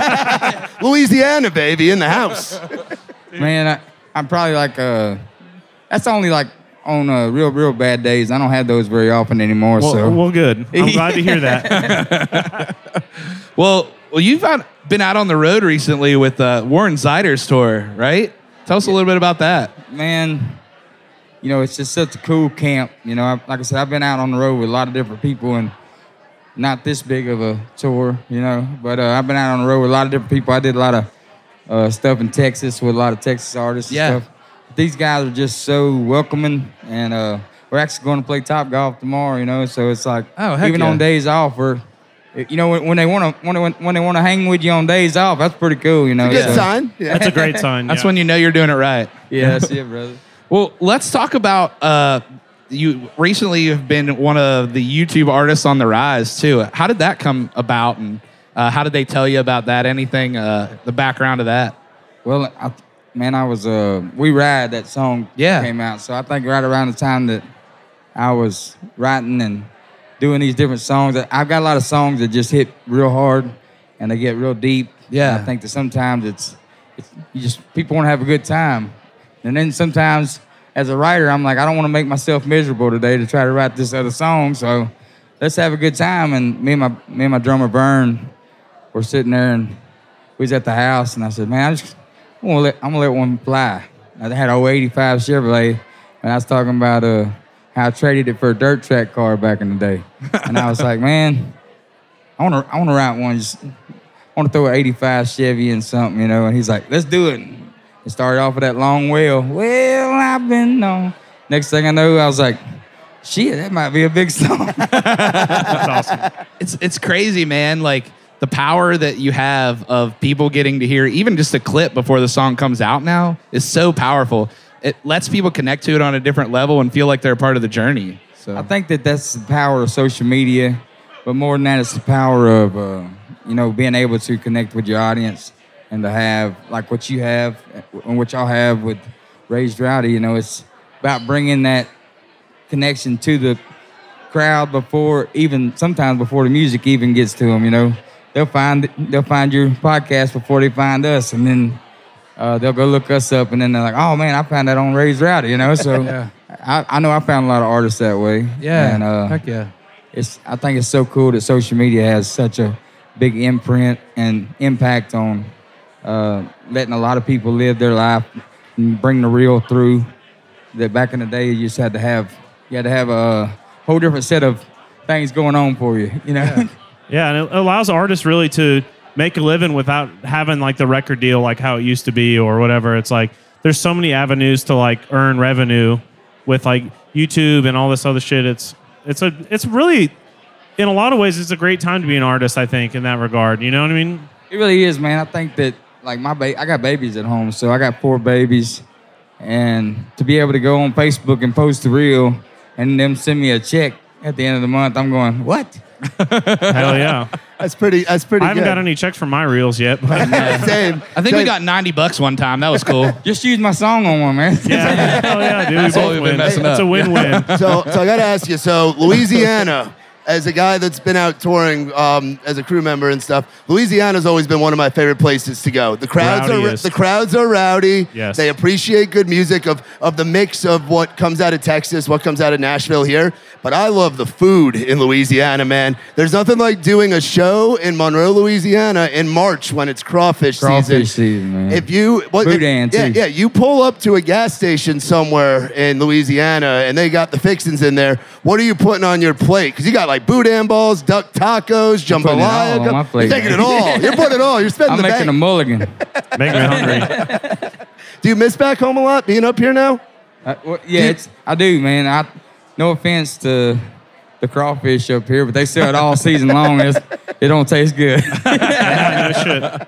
[SPEAKER 4] Louisiana, baby, in the house.
[SPEAKER 6] Man, I, I'm probably like uh, that's only like on uh, real, real bad days. I don't have those very often anymore.
[SPEAKER 2] well,
[SPEAKER 6] so
[SPEAKER 2] well, good. I'm glad to hear that.
[SPEAKER 3] Well, well, you've out, been out on the road recently with uh, Warren Zeider's tour, right? Tell us a little bit about that.
[SPEAKER 6] man, you know, it's just such a cool camp. You know, I, like I said, I've been out on the road with a lot of different people, and not this big of a tour, you know. But uh, I've been out on the road with a lot of different people. I did a lot of uh, stuff in Texas with a lot of Texas artists.
[SPEAKER 3] Yeah.
[SPEAKER 6] And stuff. These guys are just so welcoming, and uh, we're actually going to play Top Golf tomorrow. You know, so it's like
[SPEAKER 3] Oh, heck
[SPEAKER 6] even
[SPEAKER 3] yeah.
[SPEAKER 6] on days off, we're you know when, when they want to when they, when they want to hang with you on days off, that's pretty cool. You know,
[SPEAKER 4] Good
[SPEAKER 6] so-
[SPEAKER 4] sign. Yeah.
[SPEAKER 2] That's a great sign.
[SPEAKER 3] That's
[SPEAKER 2] yeah.
[SPEAKER 3] when you know you're doing it right.
[SPEAKER 6] Yeah, that's it, brother.
[SPEAKER 3] Well, let's talk about uh, you recently have been one of the YouTube artists on the rise too. How did that come about, and uh, how did they tell you about that? Anything, uh, the background of that?
[SPEAKER 6] Well, I, man, I was uh, We Ride, that song
[SPEAKER 3] Yeah.
[SPEAKER 6] came out. So I think right around the time that I was writing and doing these different songs, I've got a lot of songs that just hit real hard and they get real deep.
[SPEAKER 3] Yeah.
[SPEAKER 6] And I think that sometimes it's, it's you just people want to have a good time, and then sometimes as a writer, I'm like, I don't want to make myself miserable today to try to write this other song. So let's have a good time. And me and my me and my drummer Vern were sitting there, and we was at the house, and I said, man, I just I'm gonna let, I'm gonna let one fly. I had an oh eighty-five Chevrolet, and I was talking about uh, how I traded it for a dirt track car back in the day. And I was like, man, I wanna I wanna ride one. Just, I wanna throw an eighty-five Chevy in something, you know. And he's like, let's do it. And started off with that long wail. Well, I've been on. Next thing I know, I was like, shit, that might be a big song.
[SPEAKER 2] That's awesome.
[SPEAKER 3] It's it's crazy, man. Like the power that you have of people getting to hear even just a clip before the song comes out now is so powerful. It lets people connect to it on a different level and feel like they're a part of the journey. So
[SPEAKER 6] I think that that's the power of social media, but more than that, it's the power of uh, you know being able to connect with your audience and to have like what you have and what y'all have with Raised Rowdy. You know, it's about bringing that connection to the crowd before even sometimes before the music even gets to them. You know, they'll find they'll find your podcast before they find us, and then uh, they'll go look us up, and then they're like, "Oh man, I found that on Raised Rowdy." You know, so.
[SPEAKER 3] Yeah.
[SPEAKER 6] I, I know I found a lot of artists that way.
[SPEAKER 3] yeah,
[SPEAKER 6] And uh,
[SPEAKER 3] heck yeah.
[SPEAKER 6] it's I think it's so cool that social media has such a big imprint and impact on uh, letting a lot of people live their life and bring the real through. That back in the day, you just had to have you had to have a whole different set of things going on for you. You know.
[SPEAKER 2] Yeah, and it allows artists really to make a living without having like the record deal like how it used to be or whatever. It's like there's so many avenues to like earn revenue with like YouTube and all this other shit. It's it's a it's really in a lot of ways it's a great time to be an artist, I think, in that regard. You know what I mean?
[SPEAKER 6] It really is, man. I think that like my ba- I got babies at home, so I got four babies, and to be able to go on Facebook and post a reel and them send me a check at the end of the month, I'm going, what?
[SPEAKER 2] Hell yeah.
[SPEAKER 4] That's pretty. That's pretty.
[SPEAKER 2] I haven't
[SPEAKER 4] good.
[SPEAKER 2] got any checks from my reels yet. But
[SPEAKER 4] Same.
[SPEAKER 3] I think we
[SPEAKER 4] Same.
[SPEAKER 3] got ninety bucks one time. That was cool.
[SPEAKER 6] Just use my song on one, man.
[SPEAKER 2] yeah, hell yeah, dude.
[SPEAKER 3] That's
[SPEAKER 2] we
[SPEAKER 3] what
[SPEAKER 2] both
[SPEAKER 3] we've been
[SPEAKER 2] win.
[SPEAKER 3] messing
[SPEAKER 2] It's
[SPEAKER 3] up.
[SPEAKER 2] a win-win.
[SPEAKER 4] So, so I got to ask you. So, Louisiana, as a guy that's been out touring um, as a crew member and stuff, Louisiana's always been one of my favorite places to go. The crowds
[SPEAKER 2] Rowdiest.
[SPEAKER 4] are the crowds are rowdy.
[SPEAKER 2] Yes.
[SPEAKER 4] They appreciate good music of of the mix of what comes out of Texas, what comes out of Nashville here. But I love the food in Louisiana, man. There's nothing like doing a show in Monroe, Louisiana in March when it's crawfish,
[SPEAKER 6] Crawfish
[SPEAKER 4] season.
[SPEAKER 6] season, man.
[SPEAKER 4] If you what,
[SPEAKER 6] Boudin,
[SPEAKER 4] yeah,
[SPEAKER 6] too.
[SPEAKER 4] yeah, you pull up to a gas station somewhere in Louisiana and they got the fixins in there. What are you putting on your plate? Because you got like boudin balls, duck tacos,
[SPEAKER 6] putting it all
[SPEAKER 4] jambalaya.
[SPEAKER 6] on my plate,
[SPEAKER 4] You're taking
[SPEAKER 6] man.
[SPEAKER 4] it all. You're putting it all. You're spending
[SPEAKER 6] I'm
[SPEAKER 4] the
[SPEAKER 6] making a
[SPEAKER 4] bank.
[SPEAKER 6] mulligan.
[SPEAKER 2] Make me hungry.
[SPEAKER 4] Do you miss back home a lot being up here now?
[SPEAKER 6] Uh, well, yeah, it's, I do, man. I no offense to the crawfish up here, but they sell it all season long. It's, it don't taste good. It's
[SPEAKER 2] Yeah, no shit.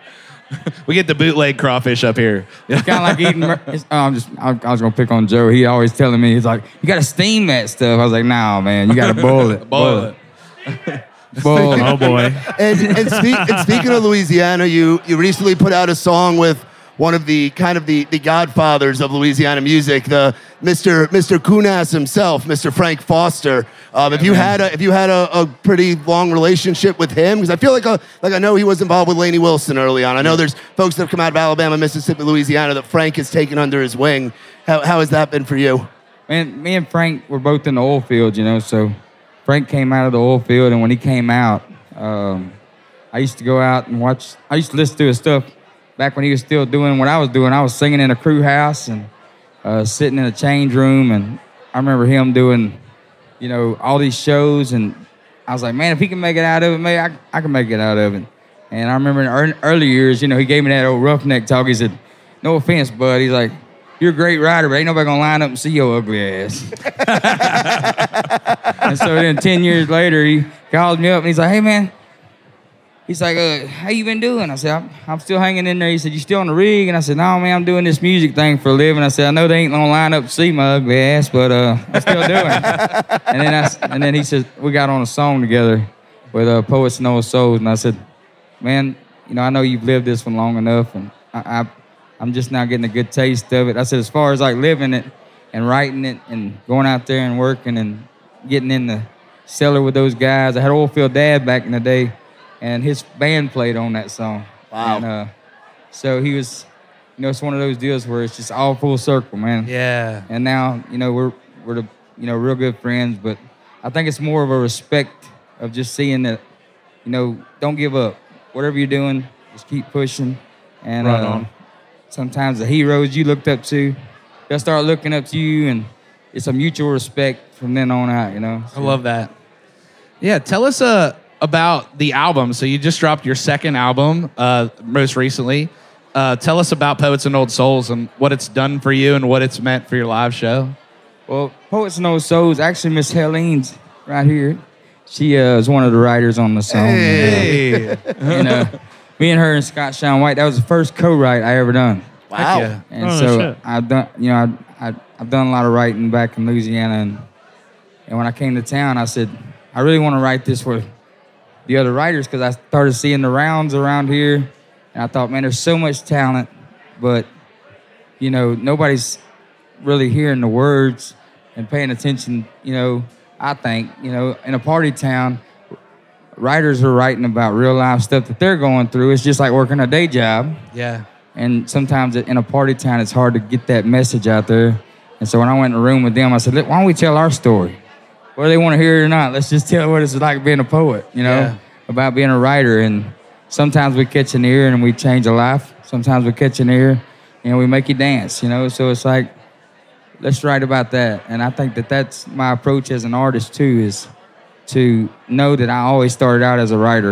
[SPEAKER 3] We get the bootleg crawfish up here.
[SPEAKER 6] kind of like eating. mer- It's, oh, I'm just. I, I was gonna pick on Joe. He always telling me, he's like, "You gotta steam that stuff." I was like, "Nah, man, you gotta boil it.
[SPEAKER 3] Boil it.
[SPEAKER 6] Boil it."
[SPEAKER 2] Oh boy.
[SPEAKER 4] And, and, speak, and speaking of Louisiana, you, you recently put out a song with one of the kind of the, the godfathers of Louisiana music, the Mister Mister Kunas himself, Mister Frank Foster. Um, if you had a if you had a, a pretty long relationship with him, because I feel like a, like I know he was involved with Lainey Wilson early on. I know there's folks that have come out of Alabama, Mississippi, Louisiana that Frank has taken under his wing. How how has that been for you?
[SPEAKER 6] Man, me and Frank were both in the oil field, you know. So Frank came out of the oil field, and when he came out, um, I used to go out and watch. I used to listen to his stuff back when he was still doing what I was doing. I was singing in a crew house and uh, sitting in a change room, and I remember him doing, you know, all these shows, and I was like, man, if he can make it out of it, maybe I, I can make it out of it. And I remember in ear- early years, you know, he gave me that old roughneck talk. He said, no offense, bud. He's like, you're a great rider, but ain't nobody gonna line up and see your ugly ass. And so then ten years later, he calls me up and he's like, hey, man. He's like, uh, how you been doing? I said, I'm, I'm still hanging in there. He said, you still on the rig? And I said, no, man, I'm doing this music thing for a living. I said, I know they ain't gonna line up to see my ugly ass, but uh, I'm still doing it. And then, I, s- and then he said, we got on a song together with uh, Poets and Old Souls. And I said, man, you know, I know you've lived this for long enough, and I, I, I'm just now getting a good taste of it. I said, as far as like living it and writing it and going out there and working and getting in the cellar with those guys. I had Oilfield Dad back in the day, and his band played on that song.
[SPEAKER 4] Wow.
[SPEAKER 6] And, uh, so he was, you know, it's one of those deals where it's just all full circle, man.
[SPEAKER 3] Yeah.
[SPEAKER 6] And now, you know, we're we're the, you know, real good friends, but I think it's more of a respect of just seeing that, you know, don't give up. Whatever you're doing, just keep pushing. And
[SPEAKER 2] Right
[SPEAKER 6] uh,
[SPEAKER 2] on.
[SPEAKER 6] sometimes the heroes you looked up to, they'll start looking up to you, and it's a mutual respect from then on out, you know.
[SPEAKER 3] I love that. Yeah, tell us uh, about the album. So you just dropped your second album uh, most recently. Uh, tell us about Poets and Old Souls and what it's done for you and what it's meant for your live show.
[SPEAKER 6] Well, Poets and Old Souls, actually Miss Helene's right here. She uh, is one of the writers on the song.
[SPEAKER 3] Hey.
[SPEAKER 6] And uh, me and her and Scott Sean White, that was the first co-write I ever done.
[SPEAKER 4] Wow.
[SPEAKER 3] yeah.
[SPEAKER 6] And
[SPEAKER 2] Oh, no
[SPEAKER 6] so
[SPEAKER 2] shit.
[SPEAKER 6] I've done, you know, I, I, I've done a lot of writing back in Louisiana, and and when I came to town, I said, I really want to write this for the other writers, because I started seeing the rounds around here, and I thought, man, there's so much talent, but you know, nobody's really hearing the words and paying attention. You know, I think, you know, in a party town, writers are writing about real life stuff that they're going through. It's just like working a day job.
[SPEAKER 3] Yeah.
[SPEAKER 6] And sometimes in a party town, it's hard to get that message out there. And so when I went in the room with them, I said, "Look, why don't we tell our story? Whether they want to hear it or not, let's just tell what it's like being a poet, you know,
[SPEAKER 3] Yeah.
[SPEAKER 6] about being a writer." And sometimes we catch an ear and we change a life. Sometimes we catch an ear and we make you dance, you know. So it's like, let's write about that. And I think that that's my approach as an artist too, is to know that I always started out as a writer.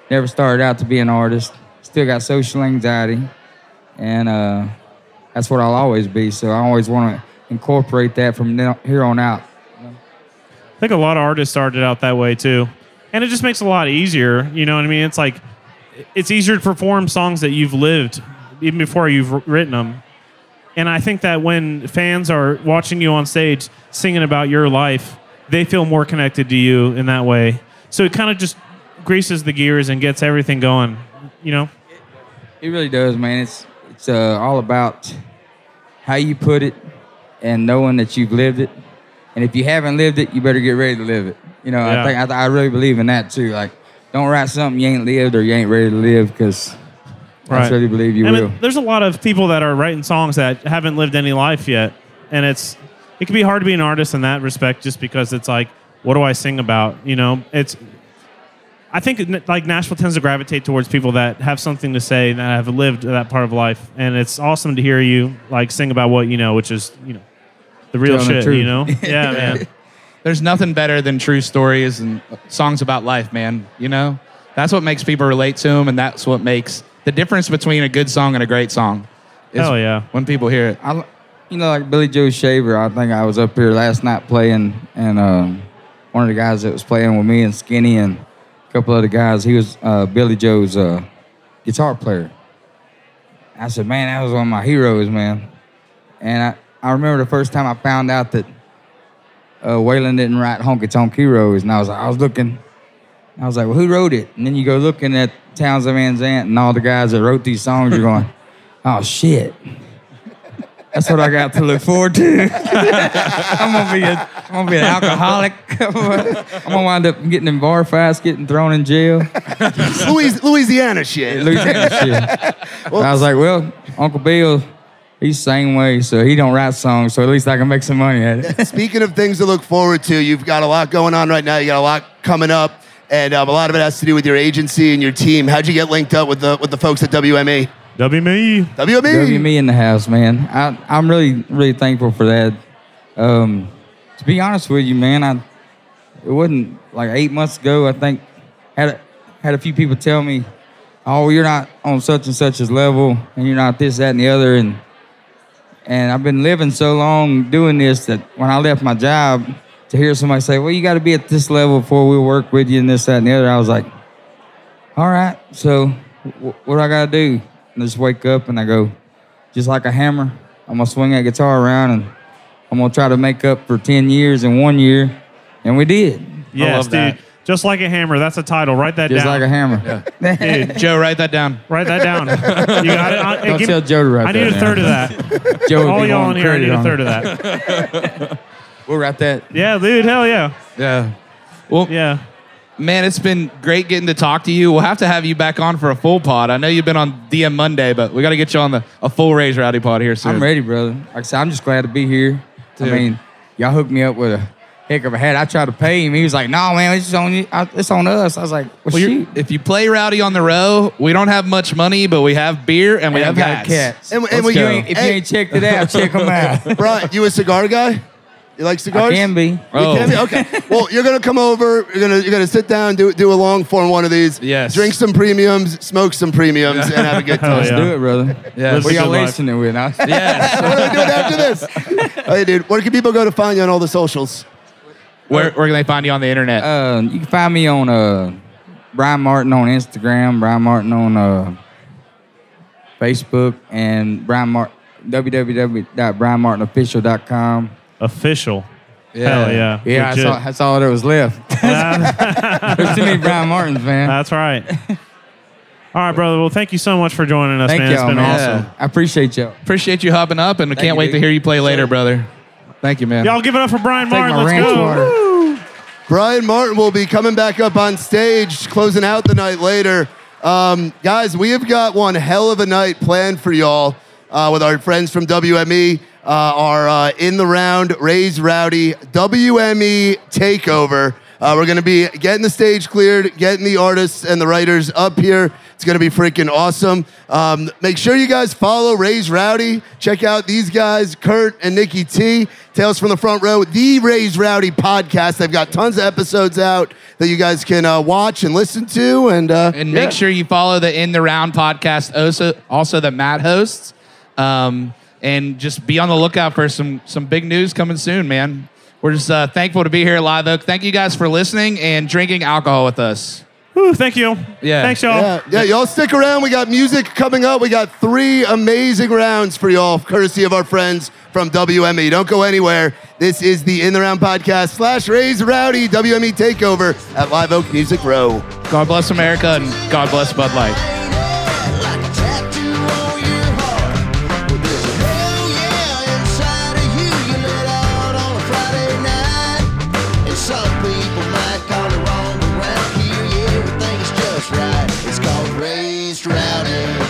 [SPEAKER 6] never started out to be an artist. Still got social anxiety, and uh, that's what I'll always be. So I always want to incorporate that from now, here on out.
[SPEAKER 2] I think a lot of artists started out that way too. And it just makes it a lot easier. You know what I mean? It's like, it's easier to perform songs that you've lived even before you've written them. And I think that when fans are watching you on stage singing about your life, they feel more connected to you in that way. So it kind of just greases the gears and gets everything going, you know?
[SPEAKER 6] It really does, man. It's it's uh, all about how you put it and knowing that you've lived it. And if you haven't lived it, you better get ready to live it. You know,
[SPEAKER 2] Yeah.
[SPEAKER 6] I think I, I really believe in that too. Like, don't write something you ain't lived or you ain't ready to live, because I
[SPEAKER 2] Right.
[SPEAKER 6] really believe you
[SPEAKER 2] I
[SPEAKER 6] will.
[SPEAKER 2] mean, there's a lot of people that are writing songs that haven't lived any life yet. And it's it can be hard to be an artist in that respect, just because it's like, what do I sing about? You know, it's I think it- like Nashville tends to gravitate towards people that have something to say, that have lived that part of life. And it's awesome to hear you like sing about what you know, which is, you know, the real
[SPEAKER 6] Telling the
[SPEAKER 2] shit,
[SPEAKER 6] truth.
[SPEAKER 2] you know? Yeah, man.
[SPEAKER 3] There's nothing better than true stories and songs about life, man. You know, that's what makes people relate to them, and that's what makes the difference between a good song and a great song. Is
[SPEAKER 2] Hell yeah.
[SPEAKER 3] when people hear it.
[SPEAKER 6] I, you know, like Billy Joe Shaver, I think I was up here last night playing, and um, one of the guys that was playing with me and Skinny and a couple other guys, he was uh, Billy Joe's uh, guitar player. I said, man, that was one of my heroes, man. And I, I remember the first time I found out that uh, Waylon didn't write Honky Tonk Heroes, and I was like, I was looking, I was like, well, who wrote it? And then you go looking at Townsend Van Zandt and all the guys that wrote these songs, you're going, oh, shit. That's what I got to look forward to. I'm gonna be a, I'm gonna be an alcoholic. I'm gonna wind up getting in bar fights, getting thrown in jail.
[SPEAKER 4] Louis, Louisiana shit.
[SPEAKER 6] Louisiana shit. I was like, well, Uncle Bill, he's the same way, so he don't write songs, so at least I can make some money at it.
[SPEAKER 4] Speaking of things to look forward to, you've got a lot going on right now. You got a lot coming up, and um, a lot of it has to do with your agency and your team. How'd you get linked up with the with the folks at W M E?
[SPEAKER 2] W M E.
[SPEAKER 4] W M E.
[SPEAKER 6] W me in the house, man. I, I'm really, really thankful for that. Um, to be honest with you, man, I it wasn't like eight months ago. I think had a, had a few people tell me, "Oh, you're not on such and such as level, and you're not this, that, and the other." And and I've been living so long doing this that when I left my job, to hear somebody say, "Well, you got to be at this level before we'll work with you," and this, that, and the other, I was like, "All right, so w- what do I got to do?" And I just wake up and I go, just like a hammer, I'm gonna swing that guitar around and I'm gonna try to make up for ten years in one year. And we did.
[SPEAKER 2] Yes,
[SPEAKER 3] love
[SPEAKER 2] dude.
[SPEAKER 3] that.
[SPEAKER 2] Just like a hammer. That's a title. Write that
[SPEAKER 6] Just
[SPEAKER 2] down.
[SPEAKER 6] like a hammer.
[SPEAKER 2] Dude,
[SPEAKER 3] Joe, write that down.
[SPEAKER 2] write that down. You got it? I,
[SPEAKER 6] Don't
[SPEAKER 2] give-
[SPEAKER 6] tell Joe to write
[SPEAKER 2] I
[SPEAKER 6] that
[SPEAKER 2] need a
[SPEAKER 6] down.
[SPEAKER 2] third of that.
[SPEAKER 6] Joe would
[SPEAKER 2] All
[SPEAKER 6] be
[SPEAKER 2] y'all in
[SPEAKER 6] wanting
[SPEAKER 2] here, I need
[SPEAKER 6] credit
[SPEAKER 2] a
[SPEAKER 6] on
[SPEAKER 2] third
[SPEAKER 6] it.
[SPEAKER 2] of that.
[SPEAKER 6] We'll write that.
[SPEAKER 2] Yeah, dude. Hell yeah.
[SPEAKER 3] Yeah. Well,
[SPEAKER 2] Yeah.
[SPEAKER 3] man, it's been great getting to talk to you. We'll have to have you back on for a full pod. I know you've been on D M Monday, but we got to get you on the a full Raise Rowdy pod here soon.
[SPEAKER 6] I'm ready, brother. Like I said, I'm just glad to be here.
[SPEAKER 3] Dude.
[SPEAKER 6] I mean, y'all hooked me up with a heck of a hat. I tried to pay him. He was like, no, man, it's on you. I- It's on us. I was like, well,
[SPEAKER 3] Well, you're-
[SPEAKER 6] shoot.
[SPEAKER 3] if you play Rowdy on the row, we don't have much money, but we have beer and we
[SPEAKER 6] And
[SPEAKER 3] have
[SPEAKER 6] I've got
[SPEAKER 3] hats.
[SPEAKER 6] cats.
[SPEAKER 4] And- and
[SPEAKER 6] Let's
[SPEAKER 4] when
[SPEAKER 6] go.
[SPEAKER 4] you
[SPEAKER 6] If
[SPEAKER 4] ain't-
[SPEAKER 6] you
[SPEAKER 4] hey-
[SPEAKER 6] ain't checked it out, check them out.
[SPEAKER 4] Brian, you a cigar guy? You like cigars?
[SPEAKER 6] I can be.
[SPEAKER 4] You
[SPEAKER 3] Oh.
[SPEAKER 4] can be? Okay. Well, you're gonna come over. You're gonna you're gonna sit down, do do a long form one of these.
[SPEAKER 3] Yes.
[SPEAKER 4] Drink some premiums, smoke some premiums, and have a good
[SPEAKER 2] Hell
[SPEAKER 4] time.
[SPEAKER 6] Let's
[SPEAKER 2] yeah.
[SPEAKER 6] do it, brother.
[SPEAKER 3] Yes.
[SPEAKER 6] What y'all
[SPEAKER 2] Good life.
[SPEAKER 6] listening with? Huh?
[SPEAKER 3] Yes.
[SPEAKER 4] What are we doing after this? Hey, dude, where can people go to find you on all the socials?
[SPEAKER 3] Where, where can they find you on the internet?
[SPEAKER 6] Uh, you can find me on uh, Brian Martin on Instagram, Brian Martin on uh, Facebook, and Brian Martin w w w dot brian martin official dot com.
[SPEAKER 2] Official.
[SPEAKER 3] Yeah.
[SPEAKER 2] Hell yeah.
[SPEAKER 6] Yeah, that's
[SPEAKER 2] Legit.
[SPEAKER 6] all, that's all that was left. There's too many Brian Martins, man.
[SPEAKER 2] That's right. All right, brother. Well, thank you so much for joining us,
[SPEAKER 6] Thank
[SPEAKER 2] man. It's
[SPEAKER 6] y'all,
[SPEAKER 2] been
[SPEAKER 6] man.
[SPEAKER 2] awesome.
[SPEAKER 6] I appreciate y'all.
[SPEAKER 3] Appreciate you hopping up, and we
[SPEAKER 6] Thank
[SPEAKER 3] can't
[SPEAKER 6] you,
[SPEAKER 3] wait
[SPEAKER 6] dude.
[SPEAKER 3] to hear you play later,
[SPEAKER 6] Sure.
[SPEAKER 3] brother. Thank you, man.
[SPEAKER 2] Y'all give it up for Brian
[SPEAKER 6] Take
[SPEAKER 2] Martin.
[SPEAKER 6] my
[SPEAKER 2] Let's
[SPEAKER 6] ranch
[SPEAKER 2] go.
[SPEAKER 6] water.
[SPEAKER 2] Woo!
[SPEAKER 4] Brian Martin will be coming back up on stage, closing out the night later. Um, guys, we have got one hell of a night planned for y'all uh, with our friends from W M E. Uh, our uh, in the round, Raise Rowdy W M E takeover. Uh, we're going to be getting the stage cleared, getting the artists and the writers up here It's going to be freaking awesome. Um, make sure you guys follow Raised Rowdy. Check out these guys, Kurt and Nikki T. Tales from the Front Row, the Raised Rowdy podcast. They've got tons of episodes out that you guys can uh, watch and listen to. And uh,
[SPEAKER 3] And
[SPEAKER 4] yeah.
[SPEAKER 3] make sure you follow the In the Round podcast, also, also that Matt hosts. Um, and just be on the lookout for some some big news coming soon, man. We're just uh, thankful to be here at Live Oak. Thank you guys for listening and drinking alcohol with us.
[SPEAKER 2] Whew, thank you.
[SPEAKER 3] Yeah.
[SPEAKER 2] Thanks, y'all.
[SPEAKER 4] Yeah, yeah, y'all stick around. We got music coming up. We got three amazing rounds for y'all, courtesy of our friends from W M E. Don't go anywhere. This is the In the Round podcast slash Raised Rowdy W M E takeover at Live Oak Music Row.
[SPEAKER 3] God bless America and God bless Bud Light.
[SPEAKER 1] Like a tattoo on your heart. Well, there's a hell yeah inside of you. You let out on a Friday night. And some people might call it wrong around here. Yeah, everything is just right. It's called Raised Rowdy.